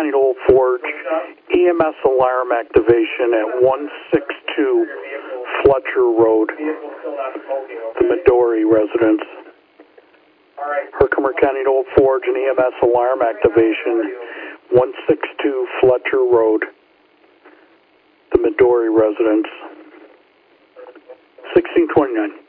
County to Old Forge, EMS alarm activation at 162 Fletcher Road, the Midori residence. Herkimer County to Old Forge, and EMS alarm activation, 162 Fletcher Road, the Midori residence. 1629.